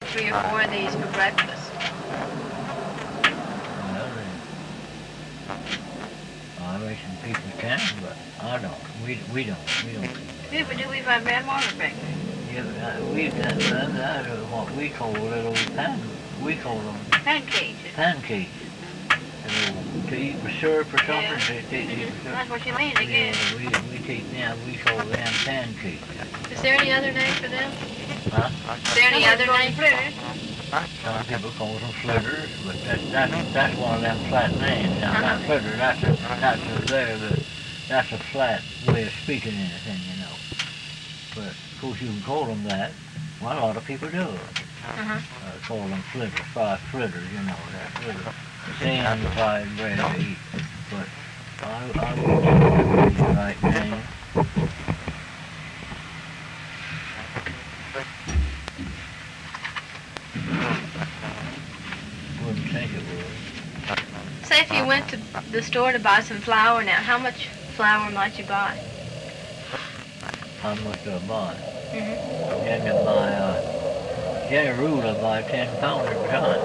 3 or 4 of these for breakfast. I reckon people can, but I don't. We don't. Yeah, but do we have bad water breakfast? Yeah, that's what we call little we call them Pancakes. pancakes. To eat with syrup or something. Yeah. That's what you mean, I guess. Yeah, we call them pancakes. Is there any other name for them? Huh? Is there any other name for them? Some people call them flitters, but that's one of them flat names. Now, not flitter, that's a flat way of speaking anything, you know. But, of course, you can call them that. Well, a lot of people do. Call them flitters, fried fritters, you know, that fritter. Sand fried bread to eat. But I would choose the right name. Wouldn't think it would. Say if you went to the store to buy some flour now, how much flour might you buy? How much do I buy? Mm-hmm. You buy, general rule, I buy 10 pounds at a time.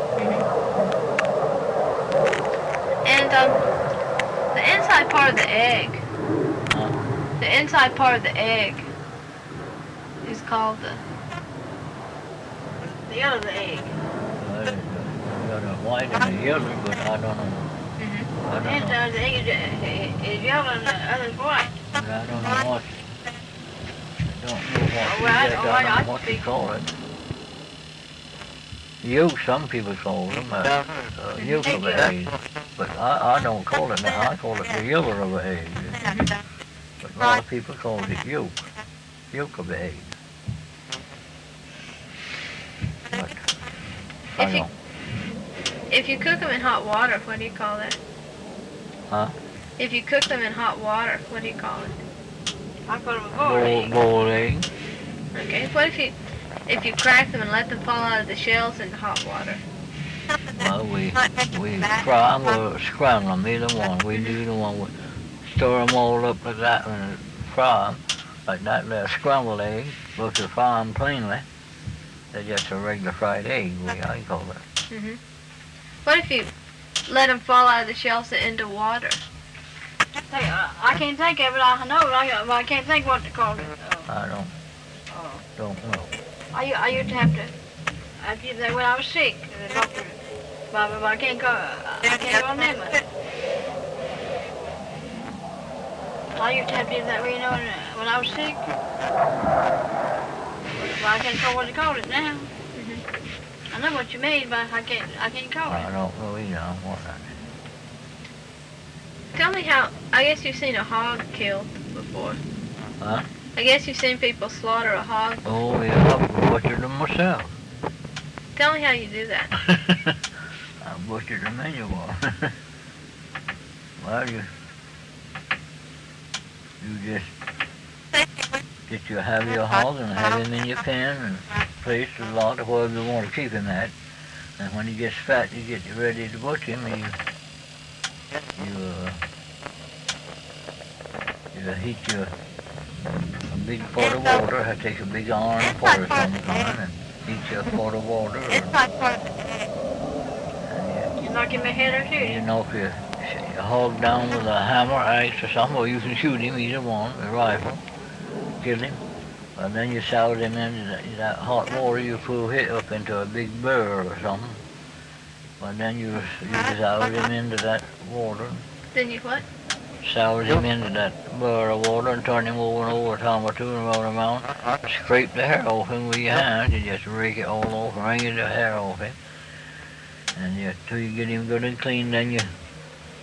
And the inside part of the egg. The inside part of the egg is called the yellow of the egg. You got a white and a yellow, but I don't know. I The don't inside know. of the egg is yellow and the other is white. But I don't know what. I don't know I what you call it. Yolk, some people call them yolk of an egg, but I don't call it that. I call it the yellow of an egg. But a lot of people call it yolk of the egg. But I don't. If you cook them in hot water, what do you call that? Huh? If you cook them in hot water, what do you call it? I call them a Boiled egg. Okay. What if you crack them and let them fall out of the shells into hot water? Well, we fry them or scramble them, either one. We do the one, we stir them all up like that and fry them like that. They're scrambled egg, but to fry them plainly, they're just a regular fried egg, I call it. What if you let them fall out of the shells into water? I can't think of it. I know it, but I can't think what to call it. I don't know. I used to have to do that when I was sick. The doctor, but I can't go on them. I used to have to do that, you know, when I was sick. Well, I can't call what to call it now. I know what you mean, but I can't call it. I don't know either. What that is. Tell me how. I guess you've seen a hog killed before. Huh? I guess you've seen people slaughter a hog. Oh yeah, I butchered them myself. Tell me how you do that. I butchered them anyway. Well, you just have your hog and have him in your pen and place the lot of wherever you want to keep him at. And when he gets fat, you get ready to butcher him. You heat a big pot of water. I take a big iron pot of some kind and heat your pot of water. You knock him in the head or shoot You him? knock your hog down with a hammer, axe or something, or you can shoot him, either one, with a rifle, kill him. And then you salad him into that hot water. You pull it up into a big barrel or something. And then you salad him into that water. Then you what? Salad him into that barrel of water and turn him over and over a time or two and roll him around. Scrape the hair off him with your hands. You just rake it all off, wring the hair off him. And till you get him good and clean, then you